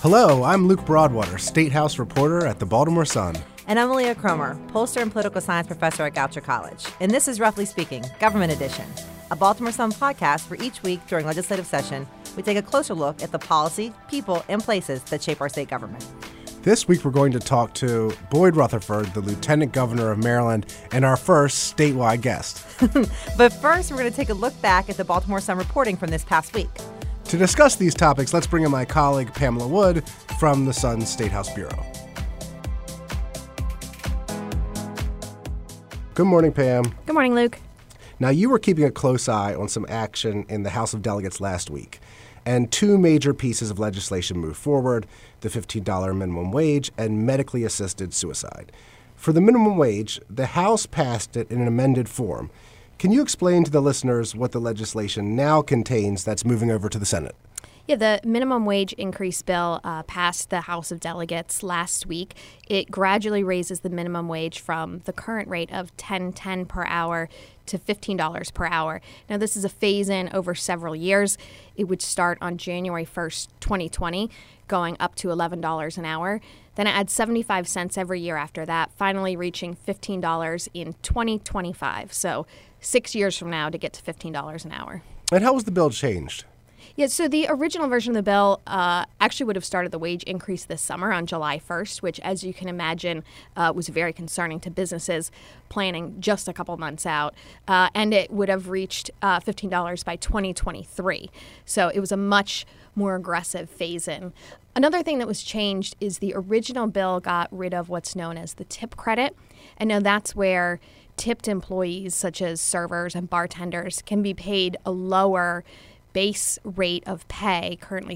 Hello, I'm Luke Broadwater, State House reporter at the Baltimore Sun. And I'm Leah Cromer, pollster and political science professor at Goucher College. And this is Roughly Speaking, Government Edition, a Baltimore Sun podcast where each week during legislative session, we take a closer look at the policy, people, and places that shape our state government. This week we're going to talk to Boyd Rutherford, the Lieutenant Governor of Maryland, and our first statewide guest. But first, we're going to take a look back at the Baltimore Sun reporting from this past week. To discuss these topics, let's bring in my colleague Pamela Wood from the Sun's State House Bureau. Good morning, Pam. Good morning, Luke. Now, you were keeping a close eye on some action in the House of Delegates last week, and two major pieces of legislation moved forward, the $15 minimum wage and medically assisted suicide. For the minimum wage, the House passed it in an amended form. Can you explain to the listeners what the legislation now contains that's moving over to the Senate? Yeah, the minimum wage increase bill passed the House of Delegates last week. It gradually raises the minimum wage from the current rate of $10.10 per hour to $15 per hour. Now, this is a phase-in over several years. It would start on January 1st, 2020, going up to $11 an hour. Then it adds 75 cents every year after that, finally reaching $15 in 2025. So 6 years from now to get to $15 an hour. And how was the bill changed? Yeah, so the original version of the bill actually would have started the wage increase this summer on July 1st, which, as you can imagine, was very concerning to businesses planning just a couple months out. And it would have reached $15 by 2023. So it was a much more aggressive phase-in. Another thing that was changed is the original bill got rid of what's known as the tip credit. And now that's where tipped employees, such as servers and bartenders, can be paid a lower base rate of pay, currently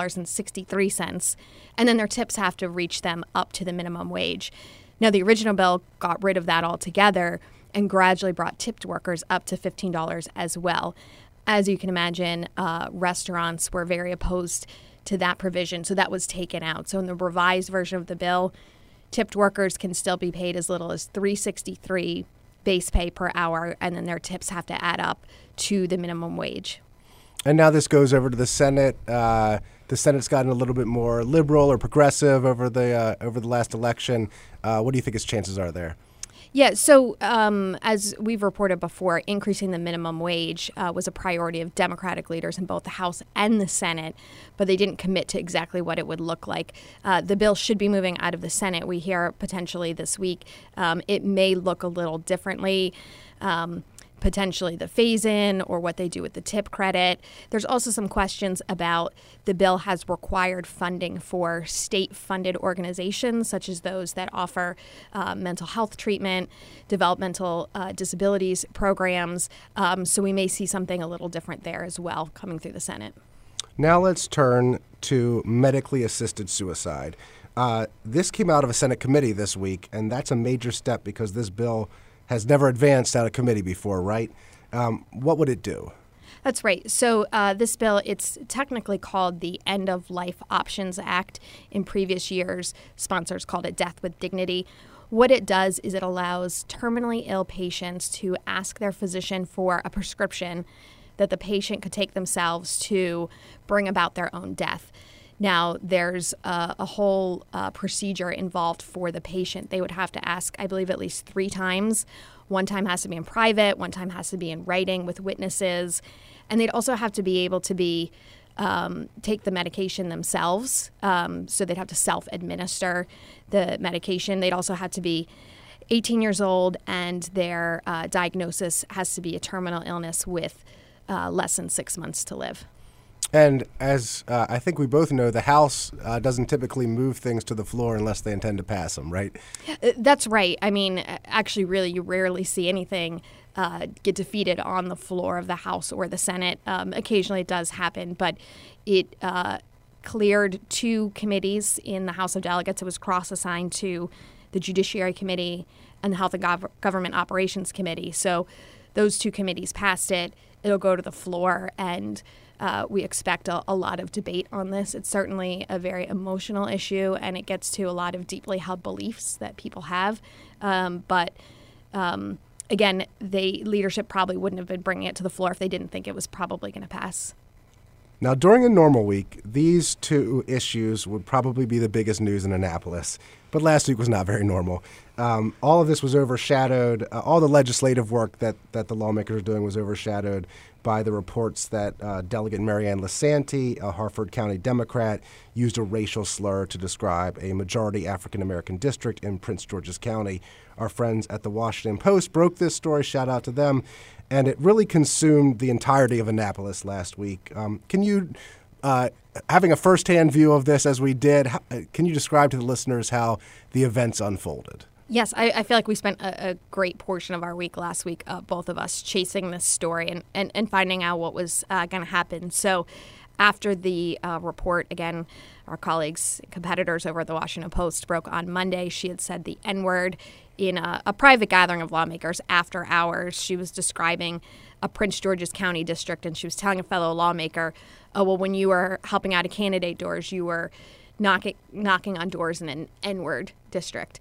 $3.63, and then their tips have to reach them up to the minimum wage. Now, the original bill got rid of that altogether and gradually brought tipped workers up to $15 as well. As you can imagine, restaurants were very opposed to that provision, so that was taken out. So in the revised version of the bill, tipped workers can still be paid as little as $3.63 base pay per hour, and then their tips have to add up to the minimum wage. And now this goes over to the Senate. The Senate's gotten a little bit more liberal or progressive over the last election. What do you think its chances are there? Yeah, so as we've reported before, increasing the minimum wage was a priority of Democratic leaders in both the House and the Senate, but they didn't commit to exactly what it would look like. The bill should be moving out of the Senate. We hear potentially this week it may look a little differently. Potentially the phase-in or what they do with the tip credit. There's also some questions about the bill has required funding for state-funded organizations, such as those that offer mental health treatment, developmental disabilities programs. So we may see something a little different there as well coming through the Senate. Now let's turn to medically assisted suicide. This came out of a Senate committee this week, and that's a major step because this bill has never advanced out of committee before, right? What would it do? That's right. So this bill, it's technically called the End of Life Options Act. In previous years, sponsors called it Death with Dignity. What it does is it allows terminally ill patients to ask their physician for a prescription that the patient could take themselves to bring about their own death. Now, there's a whole procedure involved for the patient. They would have to ask, I believe, at least 3 times. One time has to be in private. One time has to be in writing with witnesses. And they'd also have to be able to take the medication themselves. So they'd have to self-administer the medication. They'd also have to be 18 years old, and their diagnosis has to be a terminal illness with less than 6 months to live. And as I think we both know, the House doesn't typically move things to the floor unless they intend to pass them, right? That's right. I mean, actually, really, you rarely see anything get defeated on the floor of the House or the Senate. Occasionally it does happen, but it cleared 2 committees in the House of Delegates. It was cross-assigned to the Judiciary Committee and the Health and Government Operations Committee. So those 2 committees passed it. It'll go to the floor, and we expect a lot of debate on this. It's certainly a very emotional issue, and it gets to a lot of deeply held beliefs that people have. But again, leadership probably wouldn't have been bringing it to the floor if they didn't think it was probably going to pass. Now, during a normal week, these two issues would probably be the biggest news in Annapolis. But last week was not very normal. All of this was overshadowed. All the legislative work that the lawmakers are doing was overshadowed by the reports that Delegate Marianne Lasanti, a Harford County Democrat, used a racial slur to describe a majority African-American district in Prince George's County. Our friends at the Washington Post broke this story. Shout out to them. And it really consumed the entirety of Annapolis last week. Can you, having a firsthand view of this as we did, can you describe to the listeners how the events unfolded? Yes, I feel like we spent a great portion of our week last week, both of us, chasing this story and finding out what was going to happen. So after the report, again, our colleagues, competitors over at the Washington Post broke on Monday. She had said the N-word in a private gathering of lawmakers after hours. She was describing a Prince George's County district, and she was telling a fellow lawmaker, oh, well, when you were helping out at candidate doors, you were knocking on doors in an N-word district.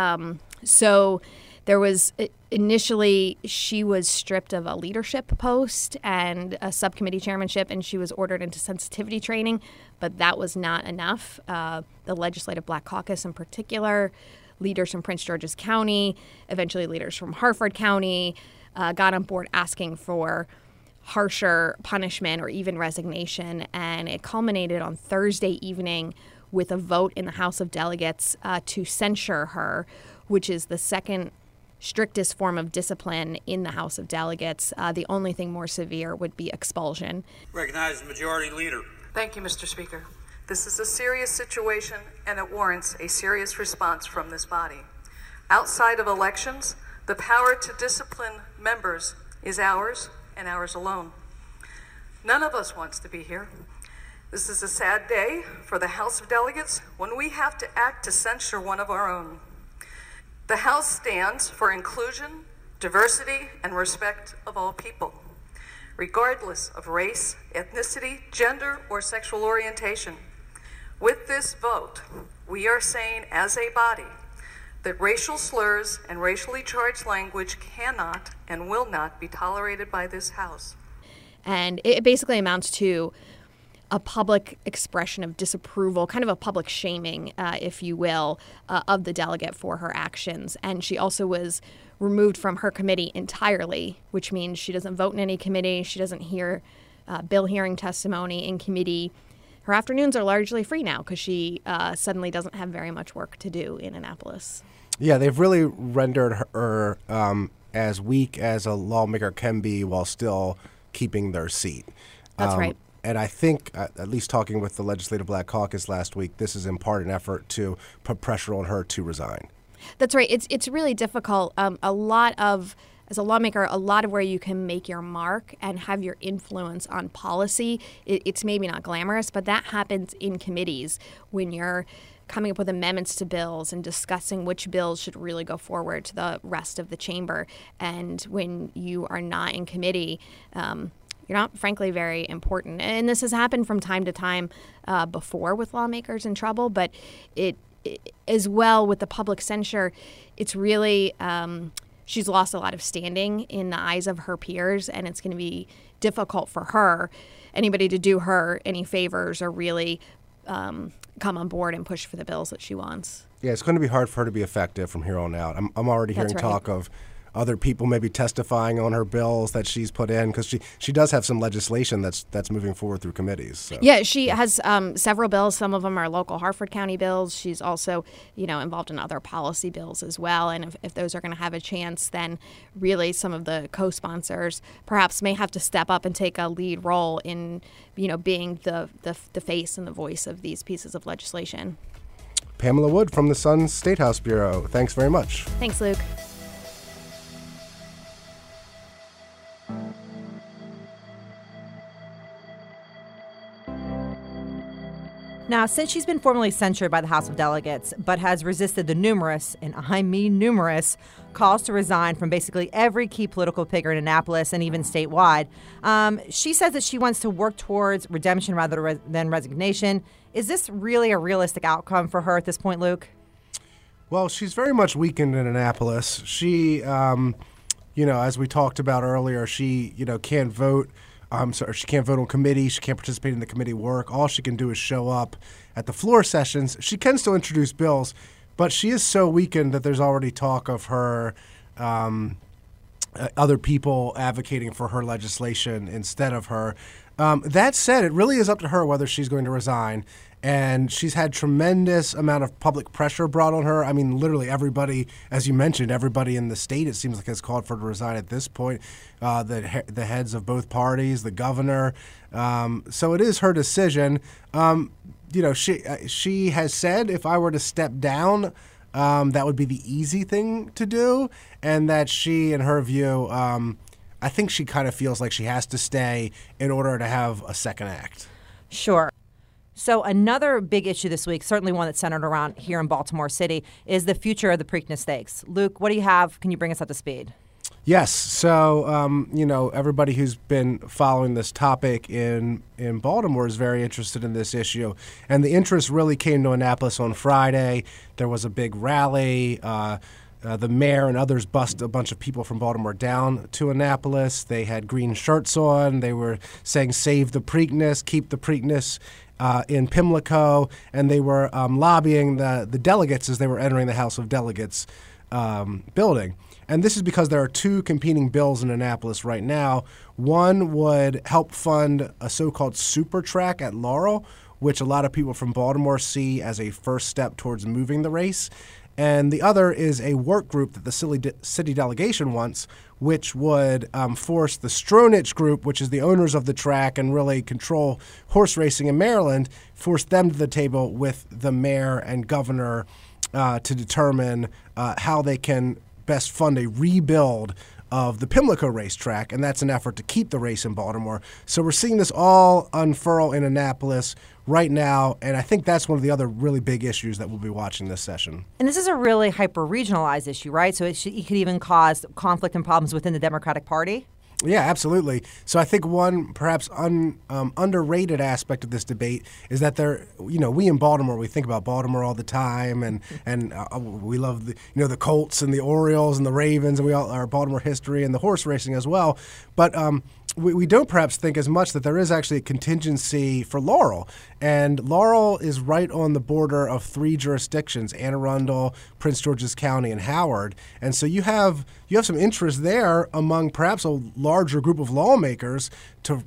So there was initially she was stripped of a leadership post and a subcommittee chairmanship, and she was ordered into sensitivity training, but that was not enough. The Legislative Black Caucus in particular, leaders from Prince George's County, eventually leaders from Harford County, got on board asking for harsher punishment or even resignation, and it culminated on Thursday evening with a vote in the House of Delegates to censure her, which is the second strictest form of discipline in the House of Delegates. The only thing more severe would be expulsion. Recognize the Majority Leader. Thank you, Mr. Speaker. This is a serious situation, and it warrants a serious response from this body. Outside of elections, the power to discipline members is ours and ours alone. None of us wants to be here. This is a sad day for the House of Delegates when we have to act to censure one of our own. The House stands for inclusion, diversity, and respect of all people, regardless of race, ethnicity, gender, or sexual orientation. With this vote, we are saying as a body that racial slurs and racially charged language cannot and will not be tolerated by this House. And it basically amounts to a public expression of disapproval, kind of a public shaming, if you will, of the delegate for her actions. And she also was removed from her committee entirely, which means she doesn't vote in any committee. She doesn't hear bill hearing testimony in committee. Her afternoons are largely free now because she suddenly doesn't have very much work to do in Annapolis. Yeah, they've really rendered her as weak as a lawmaker can be while still keeping their seat. That's right. And I think, at least talking with the Legislative Black Caucus last week, this is in part an effort to put pressure on her to resign. That's right. It's really difficult. As a lawmaker, a lot of where you can make your mark and have your influence on policy, it's maybe not glamorous, but that happens in committees when you're coming up with amendments to bills and discussing which bills should really go forward to the rest of the chamber. And when you are not in committee, you're not, frankly, very important. And this has happened from time to time before with lawmakers in trouble, but it as well with the public censure, it's really, she's lost a lot of standing in the eyes of her peers, and it's going to be difficult for anybody to do her any favors or really come on board and push for the bills that she wants. Yeah, it's going to be hard for her to be effective from here on out. I'm already hearing talk of other people maybe testifying on her bills that she's put in, because she does have some legislation that's moving forward through committees. So. Yeah, she has several bills. Some of them are local Harford County bills. She's also, involved in other policy bills as well. And if those are going to have a chance, then really some of the co-sponsors perhaps may have to step up and take a lead role in, being the face and the voice of these pieces of legislation. Pamela Wood from the Sun State House Bureau. Thanks very much. Thanks, Luke. Now, since she's been formally censured by the House of Delegates, but has resisted the numerous, and I mean numerous, calls to resign from basically every key political figure in Annapolis and even statewide, she says that she wants to work towards redemption rather than resignation. Is this really a realistic outcome for her at this point, Luke? Well, she's very much weakened in Annapolis. She, as we talked about earlier, she, can't vote So she can't vote on committee. She can't participate in the committee work. All she can do is show up at the floor sessions. She can still introduce bills, but she is so weakened that there's already talk of her other people advocating for her legislation instead of her. That said, it really is up to her whether she's going to resign. And she's had tremendous amount of public pressure brought on her. I mean, literally everybody, as you mentioned, everybody in the state, it seems like, has called for her to resign at this point. The heads of both parties, the governor. So it is her decision. She has said, if I were to step down, that would be the easy thing to do. And that she, in her view, I think she kind of feels like she has to stay in order to have a second act. Sure. So another big issue this week, certainly one that's centered around here in Baltimore City, is the future of the Preakness Stakes. Luke, what do you have? Can you bring us up to speed? Yes. So, everybody who's been following this topic in Baltimore is very interested in this issue. And the interest really came to Annapolis on Friday. There was a big rally. The mayor and others bussed a bunch of people from Baltimore down to Annapolis. They had green shirts on. They were saying, save the Preakness, keep the Preakness in Pimlico, and they were lobbying the delegates as they were entering the House of Delegates building. And this is because there are two competing bills in Annapolis right now. One would help fund a so-called super track at Laurel, which a lot of people from Baltimore see as a first step towards moving the race. And the other is a work group that the city delegation wants, which would force the Stronach Group, which is the owners of the track and really control horse racing in Maryland, force them to the table with the mayor and governor to determine how they can best fund a rebuild of the Pimlico racetrack, and that's an effort to keep the race in Baltimore. So we're seeing this all unfurl in Annapolis right now, and I think that's one of the other really big issues that we'll be watching this session. And this is a really hyper-regionalized issue, right? So it could even cause conflict and problems within the Democratic Party? Yeah, absolutely. So I think one perhaps underrated aspect of this debate is that we in Baltimore, we think about Baltimore all the time, and we love the Colts and the Orioles and the Ravens, and we all our Baltimore history and the horse racing as well. But we don't perhaps think as much that there is actually a contingency for Laurel. And Laurel is right on the border of three jurisdictions, Anne Arundel, Prince George's County, and Howard. And so you have some interest there among perhaps a larger group of lawmakers to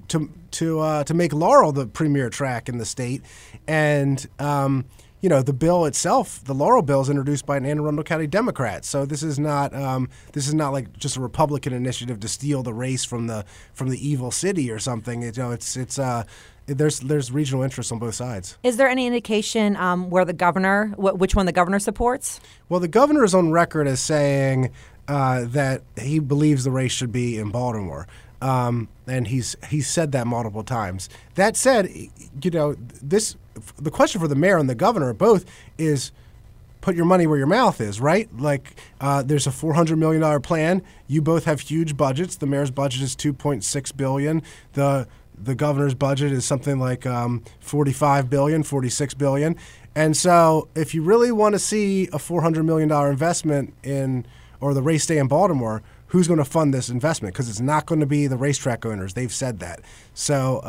make Laurel the premier track in the state. And the bill itself, the Laurel bill, is introduced by an Anne Arundel County Democrat. So this is not like just a Republican initiative to steal the race from the evil city or something. There's regional interest on both sides. Is there any indication where the governor, which one the governor supports? Well, the governor is on record as saying that he believes the race should be in Baltimore. And he's said that multiple times. That said, the question for the mayor and the governor both is put your money where your mouth is, right? Like there's a $400 million plan. You both have huge budgets. The mayor's budget is $2.6 billion. The governor's budget is something like $45 billion, $46 billion. And so if you really want to see a $400 million investment or the race day in Baltimore, who's going to fund this investment? Because it's not going to be the racetrack owners. They've said that. So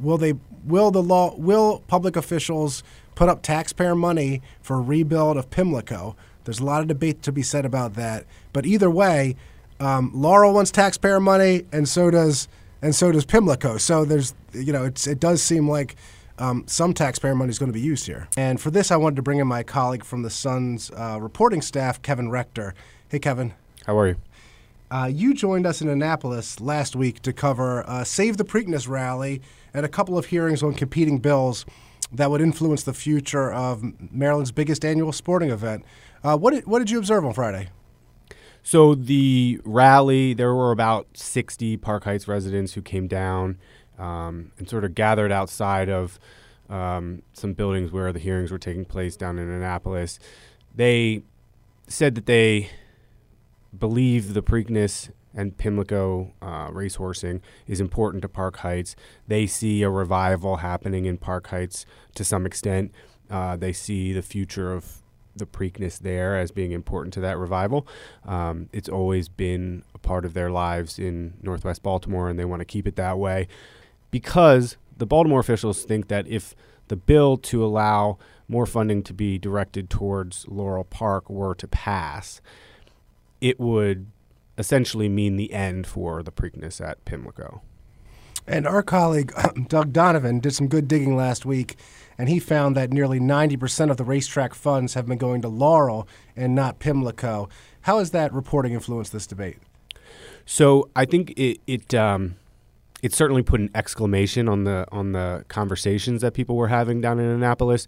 will public officials put up taxpayer money for a rebuild of Pimlico? There's a lot of debate to be said about that. But either way, Laurel wants taxpayer money, and so does Pimlico. So it does seem like some taxpayer money is going to be used here. And for this, I wanted to bring in my colleague from the Sun's reporting staff, Kevin Rector. Hey, Kevin. How are you? You joined us in Annapolis last week to cover Save the Preakness rally and a couple of hearings on competing bills that would influence the future of Maryland's biggest annual sporting event. What did you observe on Friday? So the rally, there were about 60 Park Heights residents who came down and sort of gathered outside of some buildings where the hearings were taking place down in Annapolis. They said that they believe the Preakness and Pimlico racehorsing is important to Park Heights. They see a revival happening in Park Heights to some extent. They see the future of the Preakness there as being important to that revival. It's always been a part of their lives in Northwest Baltimore, and they want to keep it that way because the Baltimore officials think that if the bill to allow more funding to be directed towards Laurel Park were to pass, it would essentially mean the end for the Preakness at Pimlico. And our colleague, Doug Donovan, did some good digging last week, and he found that nearly 90% of the racetrack funds have been going to Laurel and not Pimlico. How has that reporting influenced this debate? So I think it certainly put an exclamation on the conversations that people were having down in Annapolis.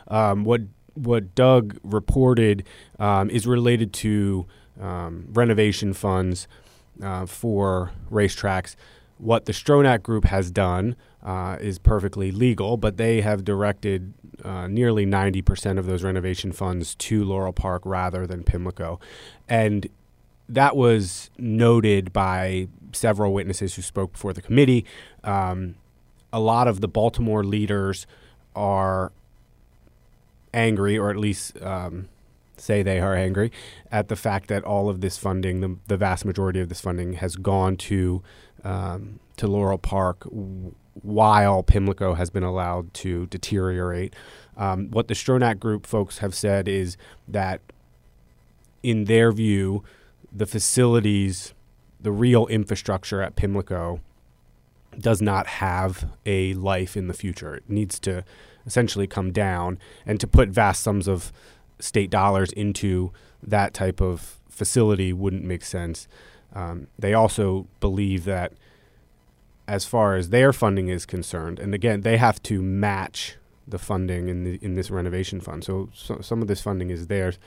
What Doug reported is related to renovation funds for racetracks. What the Stronach Group has done is perfectly legal, but they have directed nearly 90% of those renovation funds to Laurel Park rather than Pimlico. And that was noted by several witnesses who spoke before the committee. A lot of the Baltimore leaders are angry, or at least say they are angry, at the fact that all of this funding, the vast majority of this funding, has gone to Laurel Park while Pimlico has been allowed to deteriorate. What the Stronach Group folks have said is that, in their view, the facilities, the real infrastructure at Pimlico does not have a life in the future. It needs to essentially come down, and to put vast sums of state dollars into that type of facility wouldn't make sense. They also believe that as far as their funding is concerned, and again, they have to match the funding in this renovation fund. So some of this funding is theirs.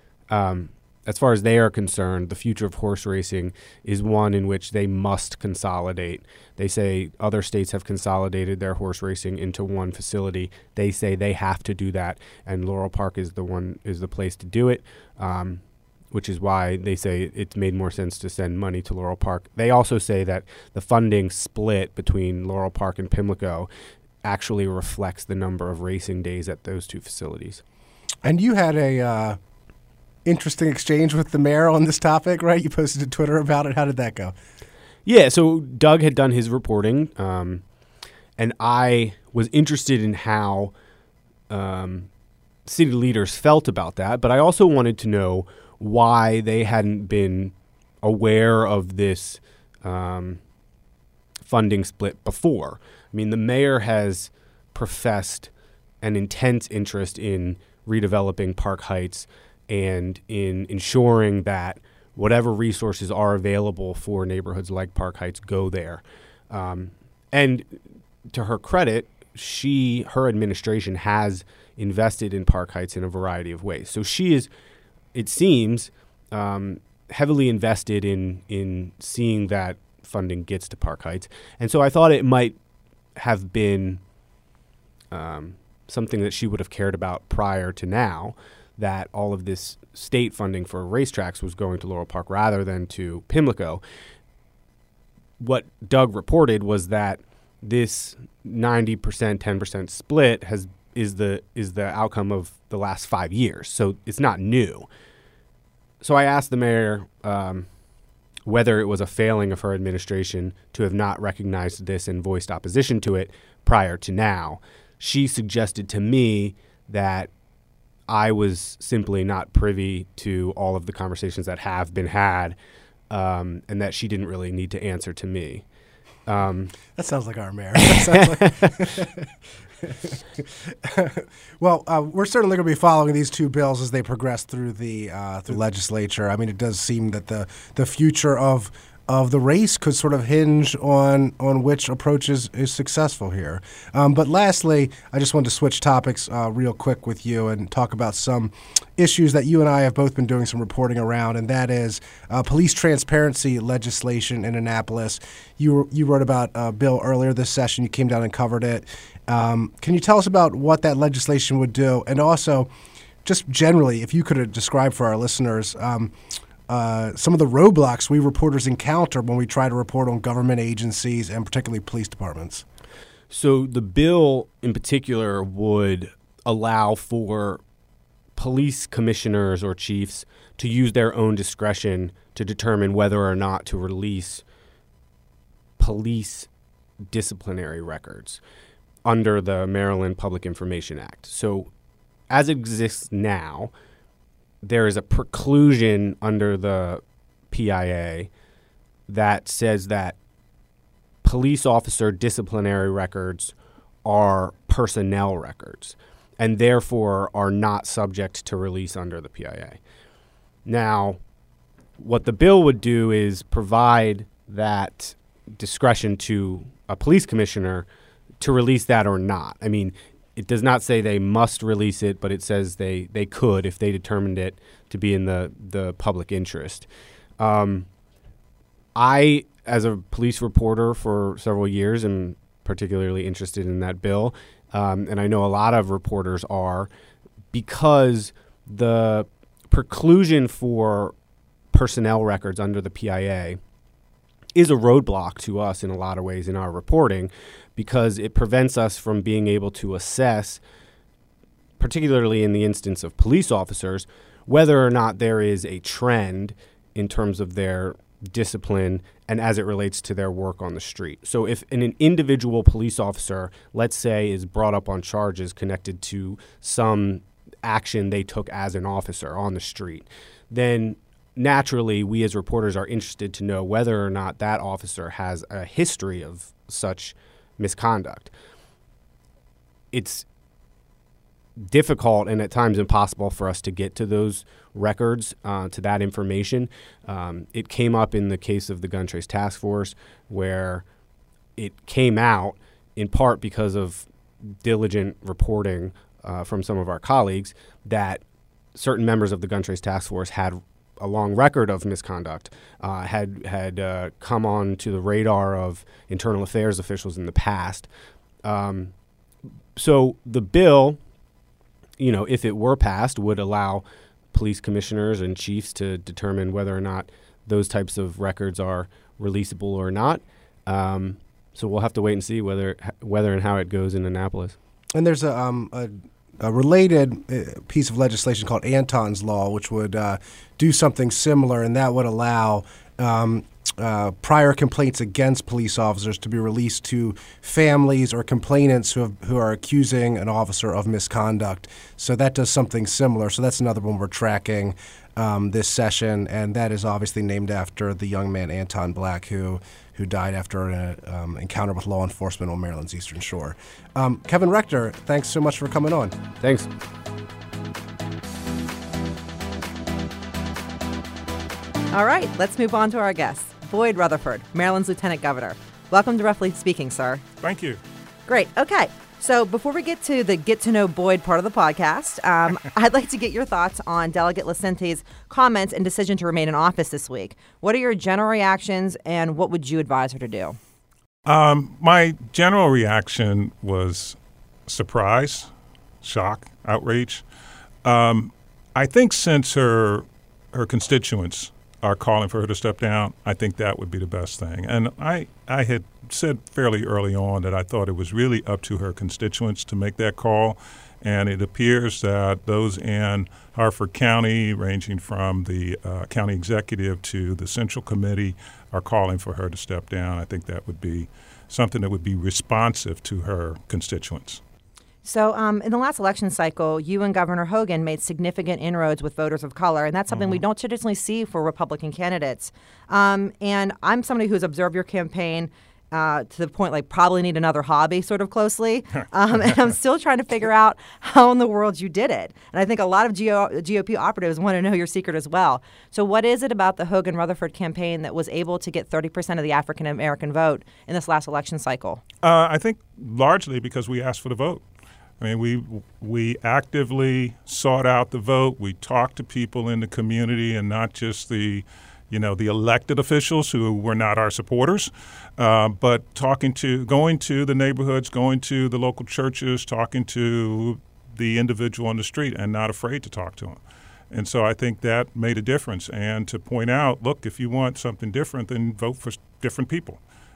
As far as they are concerned, the future of horse racing is one in which they must consolidate. They say other states have consolidated their horse racing into one facility. They say they have to do that, and Laurel Park is the place to do it, which is why they say it's made more sense to send money to Laurel Park. They also say that the funding split between Laurel Park and Pimlico actually reflects the number of racing days at those two facilities. And you had a interesting exchange with the mayor on this topic, right? You posted to Twitter about it. How did that go? Yeah, so Doug had done his reporting, and I was interested in how city leaders felt about that, but I also wanted to know why they hadn't been aware of this funding split before. I mean, the mayor has professed an intense interest in redeveloping Park Heights and in ensuring that whatever resources are available for neighborhoods like Park Heights go there. And to her credit, her administration has invested in Park Heights in a variety of ways. So she is, it seems, heavily invested in seeing that funding gets to Park Heights. And so I thought it might have been something that she would have cared about prior to now, that all of this state funding for racetracks was going to Laurel Park rather than to Pimlico. What Doug reported was that this 90%, 10% split is the outcome of the last 5 years, so it's not new. So I asked the mayor whether it was a failing of her administration to have not recognized this and voiced opposition to it prior to now. She suggested to me that I was simply not privy to all of the conversations that have been had, and that she didn't really need to answer to me. That sounds like our mayor. Well, we're certainly going to be following these two bills as they progress through the legislature. I mean, it does seem that the future of the race could sort of hinge on which approach is successful here. But lastly, I just wanted to switch topics real quick with you and talk about some issues that you and I have both been doing some reporting around, and that is police transparency legislation in Annapolis. You wrote about a bill earlier this session. You came down and covered it. Can you tell us about what that legislation would do? And also, just generally, if you could describe for our listeners some of the roadblocks we reporters encounter when we try to report on government agencies and particularly police departments. So the bill in particular would allow for police commissioners or chiefs to use their own discretion to determine whether or not to release police disciplinary records under the Maryland Public Information Act. So as it exists now, there is a preclusion under the PIA that says that police officer disciplinary records are personnel records and therefore are not subject to release under the PIA. Now, what the bill would do is provide that discretion to a police commissioner to release that or not. I mean, it does not say they must release it, but it says they could if they determined it to be in the public interest. I, as a police reporter for several years, am particularly interested in that bill, and I know a lot of reporters are, because the preclusion for personnel records under the PIA is a roadblock to us in a lot of ways in our reporting, because it prevents us from being able to assess, particularly in the instance of police officers, whether or not there is a trend in terms of their discipline and as it relates to their work on the street. So if an individual police officer, let's say, is brought up on charges connected to some action they took as an officer on the street, then naturally we as reporters are interested to know whether or not that officer has a history of such misconduct. It's difficult and at times impossible for us to get to those records, to that information. It came up in the case of the Gun Trace Task Force, where it came out in part because of diligent reporting from some of our colleagues that certain members of the Gun Trace Task Force had a long record of misconduct, had come on to the radar of internal affairs officials in the past. So the bill, if it were passed, would allow police commissioners and chiefs to determine whether or not those types of records are releasable or not. So we'll have to wait and see whether and how it goes in Annapolis. And there's a related piece of legislation called Anton's Law, which would do something similar, and that would allow prior complaints against police officers to be released to families or complainants who are accusing an officer of misconduct. So that does something similar. So that's another one we're tracking this session, and that is obviously named after the young man Anton Black who died after an encounter with law enforcement on Maryland's Eastern Shore. Kevin Rector, thanks so much for coming on. Thanks. All right, let's move on to our guest, Boyd Rutherford, Maryland's Lieutenant Governor. Welcome to Roughly Speaking, sir. Thank you. Great. Okay. So before we get to the Get to Know Boyd part of the podcast, I'd like to get your thoughts on Delegate Licente's comments and decision to remain in office this week. What are your general reactions, and what would you advise her to do? My general reaction was surprise, shock, outrage. I think since her constituents are calling for her to step down, I think that would be the best thing. And I had said fairly early on that I thought it was really up to her constituents to make that call. And it appears that those in Harford County, ranging from the county executive to the Central Committee, are calling for her to step down. I think that would be something that would be responsive to her constituents. So in the last election cycle, you and Governor Hogan made significant inroads with voters of color, and that's something we don't traditionally see for Republican candidates. And I'm somebody who's observed your campaign to the point probably need another hobby sort of closely. And I'm still trying to figure out how in the world you did it. And I think a lot of GOP operatives want to know your secret as well. So what is it about the Hogan-Rutherford campaign that was able to get 30% of the African-American vote in this last election cycle? I think largely because we asked for the vote. I mean, we actively sought out the vote. We talked to people in the community, and not just the elected officials who were not our supporters, but going to the neighborhoods, going to the local churches, talking to the individual on the street, and not afraid to talk to them. And so I think that made a difference. And to point out, look, if you want something different, then vote for different people.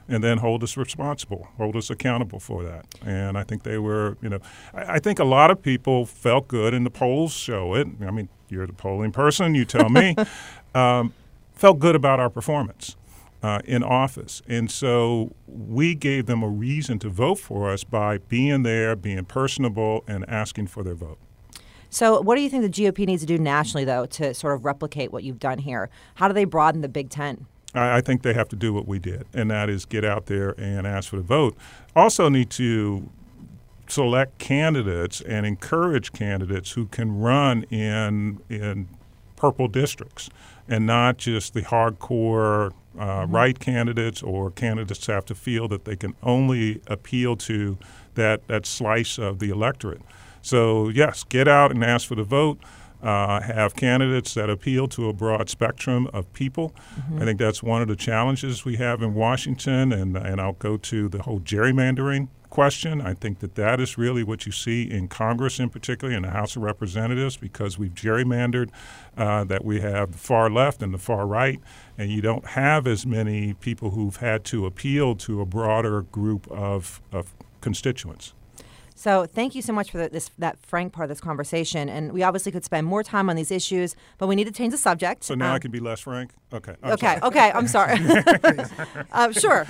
and then hold us responsible, hold us accountable for that. And I think they were, I think a lot of people felt good, and the polls show it. I mean, you're the polling person, you tell me, felt good about our performance in office. And so we gave them a reason to vote for us by being there, being personable, and asking for their vote. So what do you think the GOP needs to do nationally, though, to sort of replicate what you've done here? How do they broaden the Big Tent? I think they have to do what we did, and that is get out there and ask for the vote. Also need to select candidates and encourage candidates who can run in purple districts and not just the hardcore right candidates or candidates have to feel that they can only appeal to that slice of the electorate. So, yes, get out and ask for the vote. Have candidates that appeal to a broad spectrum of people. I think that's one of the challenges we have in Washington, and I'll go to the whole gerrymandering question. I think that is really what you see in Congress, in particular in the House of Representatives, because we've gerrymandered that we have the far left and the far right, and you don't have as many people who've had to appeal to a broader group of constituents. So thank you so much for that frank part of this conversation. And we obviously could spend more time on these issues, but we need to change the subject. So now I can be less frank? Okay. Okay, I'm sorry. Sure.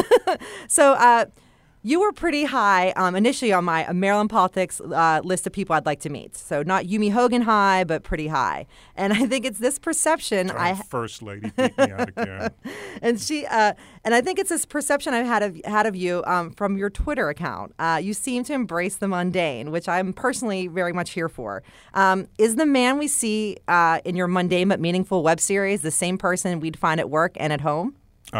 So you were pretty high initially on my Maryland politics list of people I'd like to meet. So not Yumi Hogan high, but pretty high. And I think it's this perception. First lady beat me out again. And I think it's this perception I've had of you from your Twitter account. You seem to embrace the mundane, which I'm personally very much here for. Is the man we see in your mundane but meaningful web series the same person we'd find at work and at home?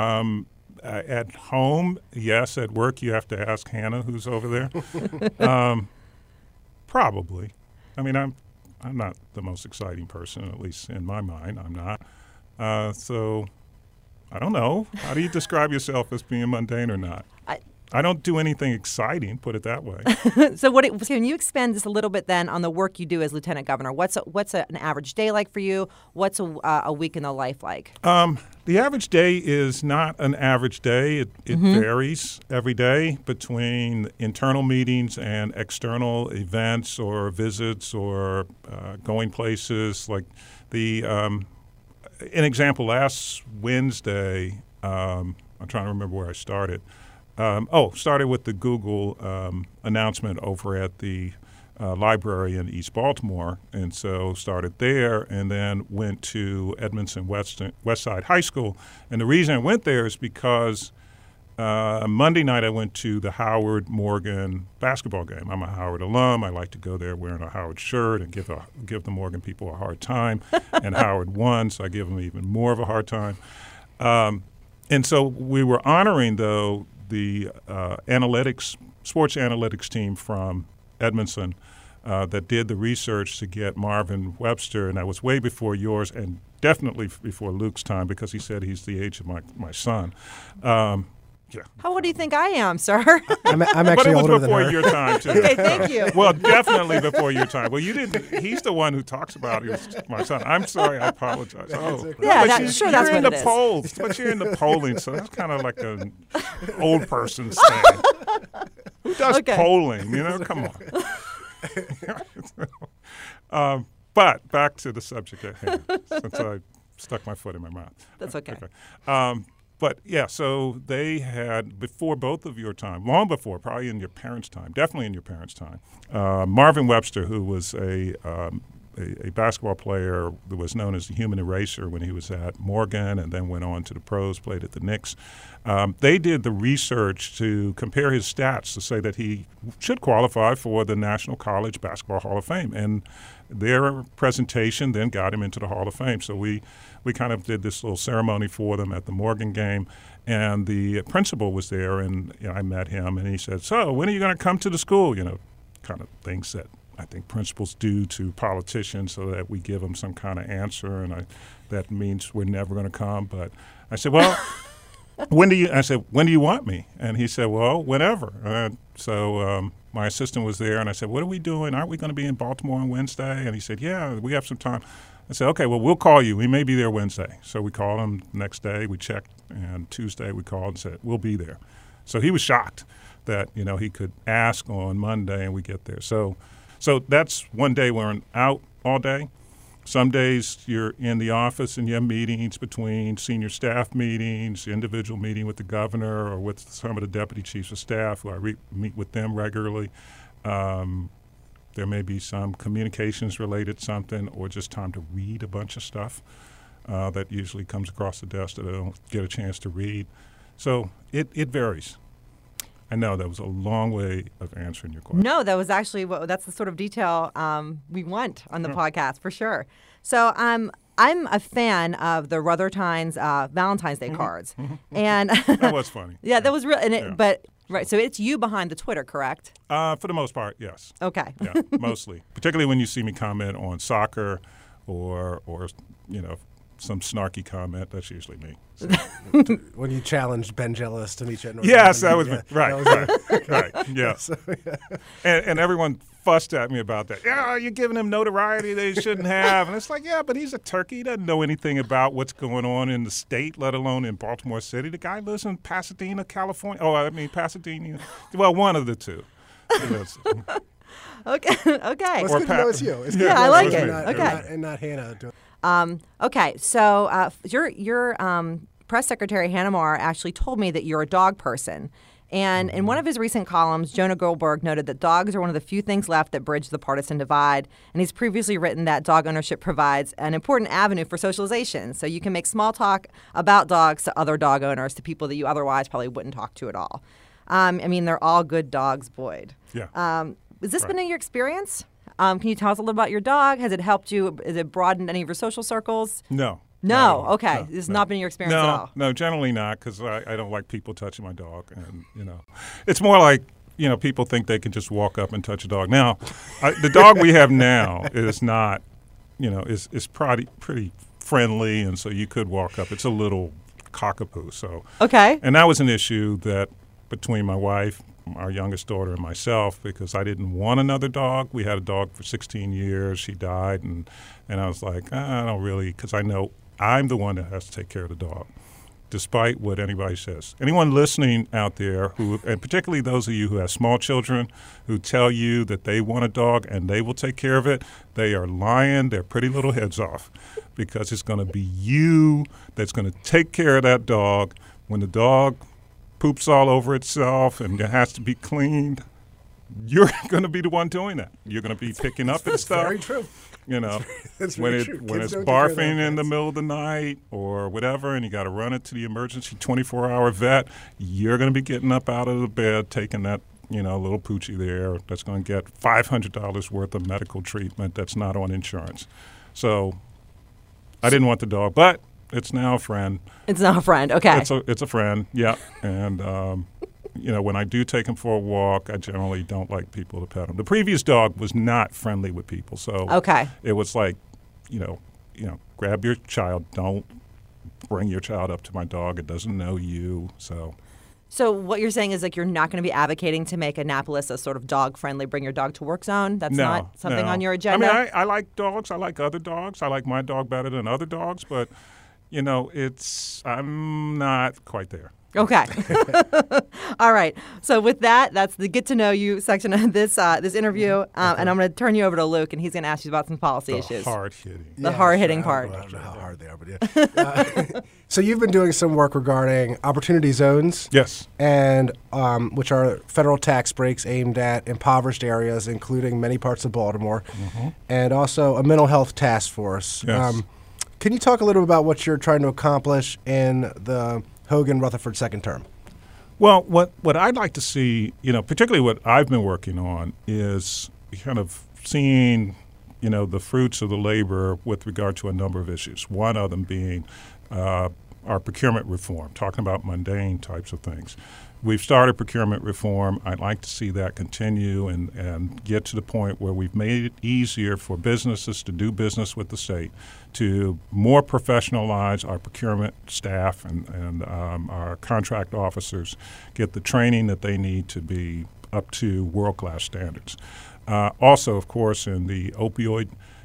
At home, yes. At work, you have to ask Hannah, who's over there. Probably. I mean, I'm not the most exciting person, at least in my mind. I'm not. So I don't know. How do you describe yourself as being mundane or not? I don't do anything exciting, put it that way. So can you expand just a little bit then on the work you do as lieutenant governor? What's an average day like for you? What's a week in the life like? The average day is not an average day. It varies every day between internal meetings and external events or visits or going places. Like an example, last Wednesday, I'm trying to remember where I started. Started with the Google announcement over at the library in East Baltimore, and so started there and then went to Edmondson Westside High School. And the reason I went there is because Monday night I went to the Howard Morgan basketball game. I'm a Howard alum. I like to go there wearing a Howard shirt and give the Morgan people a hard time. And Howard won, so I give them even more of a hard time. And so we were honoring, though, the sports analytics team from Edmondson that did the research to get Marvin Webster, and that was way before yours and definitely before Luke's time because he said he's the age of my son. Yeah. How old do you think I am, sir? I'm actually older than her. But it was before your time, too. Okay, thank you. Well, definitely before your time. Well, you didn't. He's the one who talks about he was my son. I'm sorry. I apologize. Oh, yeah, that's what it is. Polls, but you're in the polling, so that's kind of like an old person's thing. Who does polling? Come on. But back to the subject at hand, since I stuck my foot in my mouth. That's okay. But, yeah, so they had, before both of your time, long before, probably in your parents' time, definitely in your parents' time, Marvin Webster, who was a basketball player that was known as the human eraser when he was at Morgan and then went on to the pros, played at the Knicks. They did the research to compare his stats to say that he should qualify for the National College Basketball Hall of Fame. And their presentation then got him into the Hall of Fame. So we kind of did this little ceremony for them at the Morgan game. And the principal was there, and I met him, and he said, "So when are you going to come to the school?" Kind of things that I think principals do to politicians so that we give them some kind of answer, and that means we're never going to come. But I said, well, when do you want me? And he said, well, whenever. So my assistant was there, and I said, what are we doing? Aren't we going to be in Baltimore on Wednesday? And he said, yeah, we have some time. I said, okay, well, we'll call you. We may be there Wednesday. So we called him the next day. We checked, and Tuesday we called and said, we'll be there. So he was shocked that, he could ask on Monday and we get there. So that's one day we're out all day. Some days you're in the office and you have meetings between senior staff meetings, individual meeting with the governor or with some of the deputy chiefs of staff who I meet with them regularly. There may be some communications related something or just time to read a bunch of stuff that usually comes across the desk that I don't get a chance to read. So it varies. I know that was a long way of answering your question. No, that was actually that's the sort of detail we want on the podcast for sure. So I'm a fan of the Ruthertines Valentine's Day cards, and that was funny. Yeah, that was real. But right, so it's you behind the Twitter, correct? For the most part, yes. Okay. Yeah, mostly, particularly when you see me comment on soccer or some snarky comment. That's usually me. So. When you challenged Ben Jealous to meet you at North Yes, Carolina. that was right. Yeah. So, yeah. And everyone fussed at me about that. Yeah, you're giving him notoriety they shouldn't have. And it's like, yeah, but he's a turkey. He doesn't know anything about what's going on in the state, let alone in Baltimore City. The guy lives in Pasadena, California. Pasadena. Well, one of the two. Okay. Well, it's good to know it's you. It's good I to know like it's it. you, Okay. And not Hannah. Okay, so your press secretary, Hannah Moore, actually told me that you're a dog person. And in one of his recent columns, Jonah Goldberg noted that dogs are one of the few things left that bridge the partisan divide. And he's previously written that dog ownership provides an important avenue for socialization. So you can make small talk about dogs to other dog owners, to people that you otherwise probably wouldn't talk to at all. They're all good dogs, Boyd. Yeah. Has this been your experience? Can you tell us a little about your dog? Has it helped you? Has it broadened any of your social circles? No. No. Okay. This has not been your experience at all. No, generally not, because I don't like people touching my dog. And, it's more like, people think they can just walk up and touch a dog. Now, the dog we have now is not, is pretty friendly, and so you could walk up. It's a little cockapoo. So. Okay. And that was an issue that between my wife, our youngest daughter, and myself, because I didn't want another dog. We had a dog for 16 years. She died, and I was like, I don't really, because I know I'm the one that has to take care of the dog, despite what anybody says. Anyone listening out there and particularly those of you who have small children who tell you that they want a dog and they will take care of it, they are lying their pretty little heads off, because it's going to be you that's going to take care of that dog when the dog poops all over itself and it has to be cleaned. You're going to be the one doing that. You're going to be picking up and stuff. Very true. That's when very true. when Kids it's don't take care of barfing their in the pets. middle of the night or whatever, and you got to run it to the emergency 24-hour vet, you're going to be getting up out of the bed, taking that little poochie there that's going to get $500 worth of medical treatment that's not on insurance. So I didn't want the dog, but it's now a friend. It's now a friend. Okay. It's a friend, yeah. And, when I do take him for a walk, I generally don't like people to pet him. The previous dog was not friendly with people. So it was like, grab your child. Don't bring your child up to my dog. It doesn't know you. So what you're saying is you're not going to be advocating to make Annapolis a sort of dog-friendly bring your dog to work zone? That's not something on your agenda? I mean, I like dogs. I like other dogs. I like my dog better than other dogs. But, I'm not quite there. Okay. All right. So with that, that's the get to know you section of this interview. And I'm going to turn you over to Luke, and he's going to ask you about some policy issues. Hard-hitting. The hard-hitting part. I don't know how hard they are, but yeah. So you've been doing some work regarding opportunity zones. Yes. And which are federal tax breaks aimed at impoverished areas, including many parts of Baltimore, and also a mental health task force. Yes. Can you talk a little about what you're trying to accomplish in the Hogan-Rutherford second term? Well, what I'd like to see, particularly what I've been working on, is kind of seeing, the fruits of the labor with regard to a number of issues. One of them being our procurement reform, talking about mundane types of things. We've started procurement reform. I'd like to see that continue and get to the point where we've made it easier for businesses to do business with the state, to more professionalize our procurement staff and our contract officers, get the training that they need to be up to world-class standards. Also, of course, in the opioid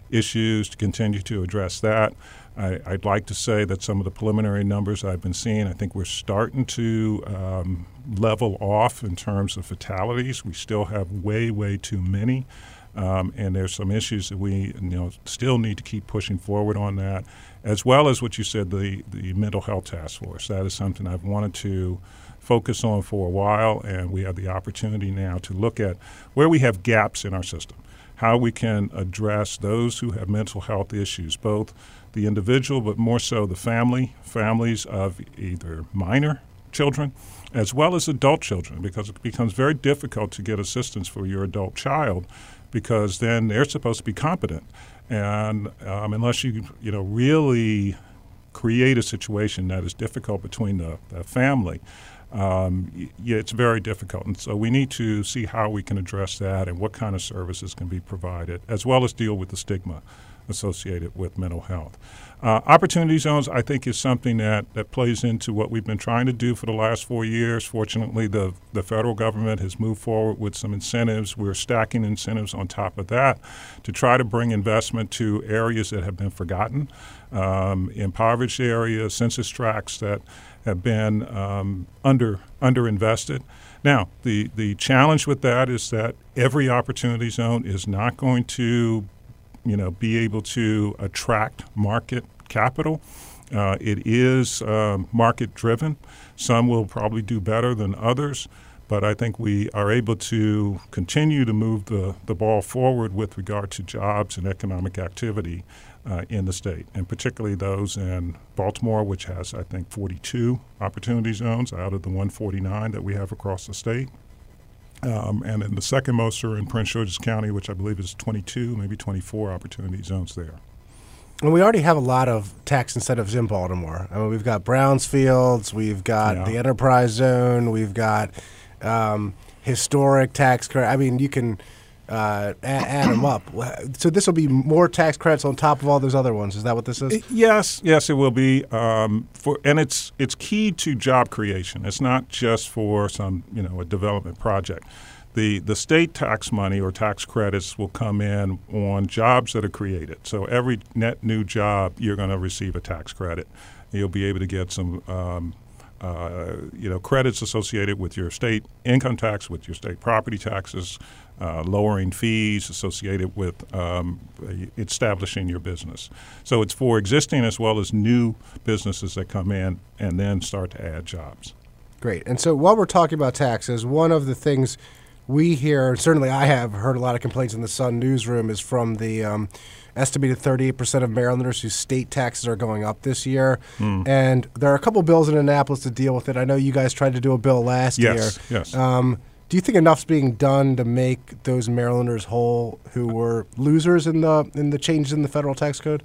issues, to continue to address that. I'd like to say that some of the preliminary numbers I've been seeing, I think we're starting to level off in terms of fatalities. We still have way, way too many. And there's some issues that we still need to keep pushing forward on that, as well as what you said, the mental health task force. That is something I've wanted to focus on for a while, and we have the opportunity now to look at where we have gaps in our system, how we can address those who have mental health issues, both the individual but more so the families of either minor children as well as adult children, because it becomes very difficult to get assistance for your adult child because then they're supposed to be competent. And unless you really create a situation that is difficult between the family, it's very difficult. And so we need to see how we can address that and what kind of services can be provided, as well as deal with the stigma associated with mental health. Opportunity zones, I think, is something that plays into what we've been trying to do for the last 4 years. Fortunately, the federal government has moved forward with some incentives. We're stacking incentives on top of that to try to bring investment to areas that have been forgotten, impoverished areas, census tracts that have been underinvested. Now, the challenge with that is that every opportunity zone is not going to be able to attract market capital. It is market driven. Some will probably do better than others, but I think we are able to continue to move the ball forward with regard to jobs and economic activity in the state, and particularly those in Baltimore, which has, I think, 42 opportunity zones out of the 149 that we have across the state. And then the second most are in Prince George's County, which I believe is 22, maybe 24 opportunity zones there. And we already have a lot of tax incentives in Baltimore. I mean, we've got Brownsfields, we've got the Enterprise Zone, we've got historic tax credit. I mean, you can add them up. So this will be more tax credits on top of all those other ones. Is that what this is? Yes, it will be. And it's key to job creation. It's not just for some a development project. The state tax money or tax credits will come in on jobs that are created. So every net new job, you're going to receive a tax credit. You'll be able to get some credits associated with your state income tax, with your state property taxes, lowering fees associated with establishing your business. So it's for existing as well as new businesses that come in and then start to add jobs. Great. And so while we're talking about taxes, one of the things we hear, certainly I have heard a lot of complaints in the Sun newsroom, is from the estimated 38% of Marylanders whose state taxes are going up this year. And there are a couple bills in Annapolis to deal with it. I know you guys tried to do a bill last year. Yes. Do you think enough's being done to make those Marylanders whole who were losers in the changes in the federal tax code?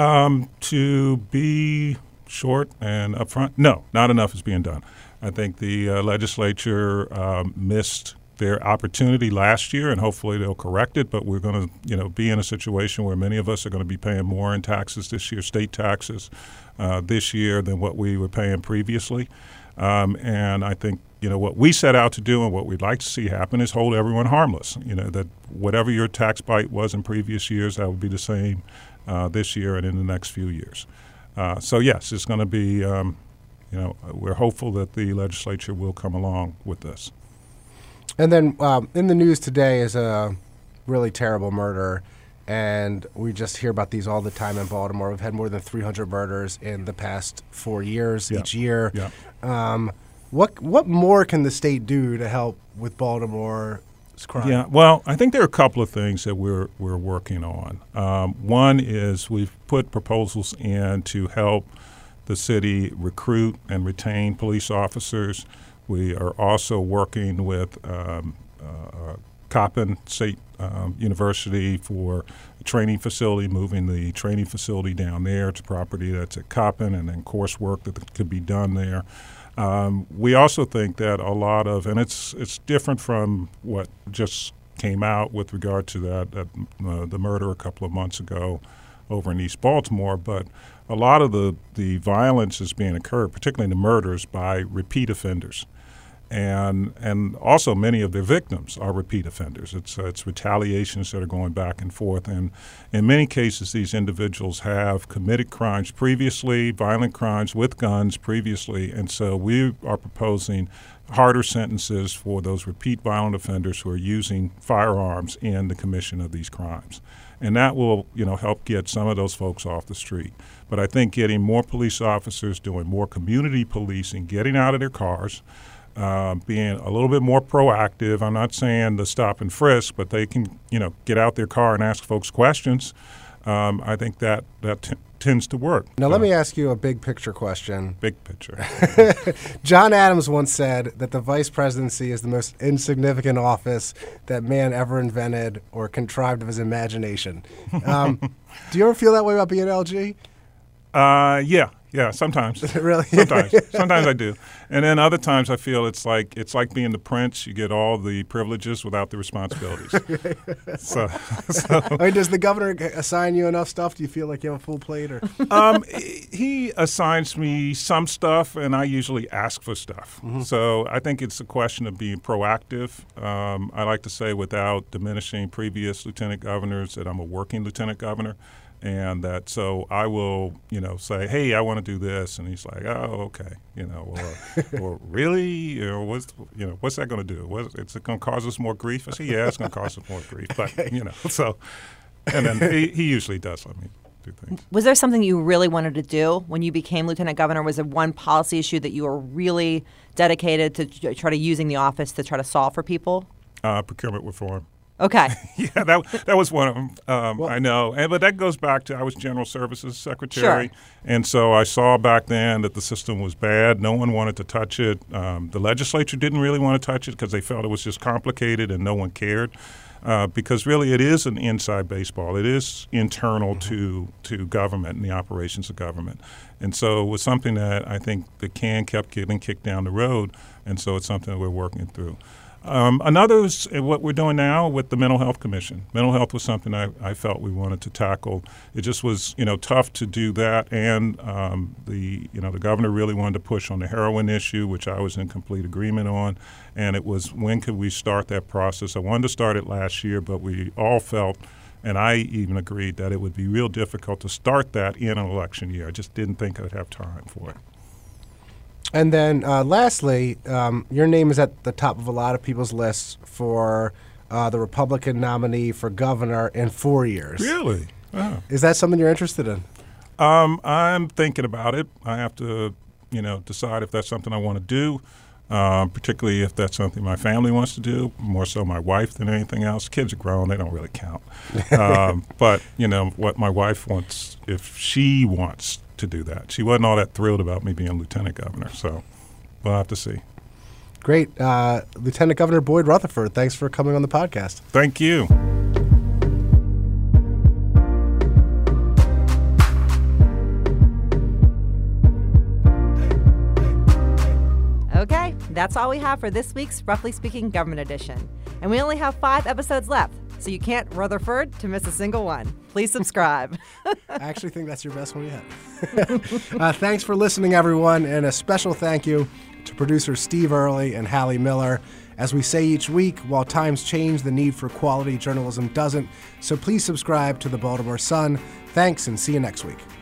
To be short and upfront, no, not enough is being done. I think the legislature missed their opportunity last year, and hopefully they'll correct it. But we're going to, be in a situation where many of us are going to be paying more in taxes this year, state taxes, this year than what we were paying previously. And I think, what we set out to do and what we'd like to see happen is hold everyone harmless. That whatever your tax bite was in previous years, that would be the same this year and in the next few years. So yes, it's going to be. We're hopeful that the legislature will come along with this. And then in the news today is a really terrible murder, and we just hear about these all the time in Baltimore. We've had more than 300 murders in the past 4 years each year. What more can the state do to help with Baltimore's crime? Yeah, well, I think there are a couple of things that we're working on. One is we've put proposals in to help the city recruit and retain police officers. We are also working with Coppin State University for a training facility, moving the training facility down there to property that's at Coppin, and then coursework that could be done there. We also think that a lot of, and it's different from what just came out with regard to the murder a couple of months ago over in East Baltimore, but a lot of the violence is being occurred, particularly the murders, by repeat offenders. And also many of their victims are repeat offenders. It's retaliations that are going back and forth. And in many cases, these individuals have committed crimes previously, violent crimes with guns previously. And so we are proposing harder sentences for those repeat violent offenders who are using firearms in the commission of these crimes. And that will, help get some of those folks off the street. But I think getting more police officers doing more community policing, getting out of their cars, being a little bit more proactive. I'm not saying the stop and frisk, but they can, get out their car and ask folks questions. I think that tends to work. Now, let me ask you a big picture question. Big picture. John Adams once said that the vice presidency is the most insignificant office that man ever invented or contrived of his imagination. Do you ever feel that way about being LG? Yeah, sometimes. Really? Sometimes I do. And then other times I feel it's like being the prince. You get all the privileges without the responsibilities. So I mean, does the governor assign you enough stuff? Do you feel like you have a full plate? Or? He assigns me some stuff, and I usually ask for stuff. Mm-hmm. So I think it's a question of being proactive. I like to say, without diminishing previous lieutenant governors, that I'm a working lieutenant governor. And that, so I will, say, hey, I want to do this, and he's like, oh, okay, or really, what's that going to do? Is it going to cause us more grief? I say, yeah, it's going to cause us more grief, but so, and then he usually does let me do things. Was there something you really wanted to do when you became lieutenant governor? Was there one policy issue that you were really dedicated to try to using the office to try to solve for people? Procurement reform. Okay. Yeah, that was one of them. I know. But that goes back to I was General Services Secretary. Sure. And so I saw back then that the system was bad. No one wanted to touch it. The legislature didn't really want to touch it because they felt it was just complicated and no one cared. Because really it is an inside baseball. It is internal to government and the operations of government. And so it was something that I think the can kept getting kicked down the road. And so it's something that we're working through. Another is what we're doing now with the Mental Health Commission. Mental health was something I felt we wanted to tackle. It just was, tough to do that, and the governor really wanted to push on the heroin issue, which I was in complete agreement on. And it was, when could we start that process? I wanted to start it last year, but we all felt, and I even agreed, that it would be real difficult to start that in an election year. I just didn't think I'd have time for it. And then lastly, your name is at the top of a lot of people's lists for the Republican nominee for governor in 4 years. Really? Oh. Is that something you're interested in? I'm thinking about it. I have to, decide if that's something I want to do, particularly if that's something my family wants to do, more so my wife than anything else. Kids are grown. They don't really count. But, what my wife wants, if she wants to do that. She wasn't all that thrilled about me being lieutenant governor, so we'll have to see. Great. Lieutenant Governor Boyd Rutherford, thanks for coming on the podcast. Thank you. Okay, that's all we have for this week's Roughly Speaking Government Edition. And we only have 5 episodes left, so you can't Rutherford to miss a single one. Please subscribe. I actually think that's your best one yet. Thanks for listening, everyone, and a special thank you to producers Steve Early and Hallie Miller. As we say each week, while times change, the need for quality journalism doesn't. So please subscribe to the Baltimore Sun. Thanks, and see you next week.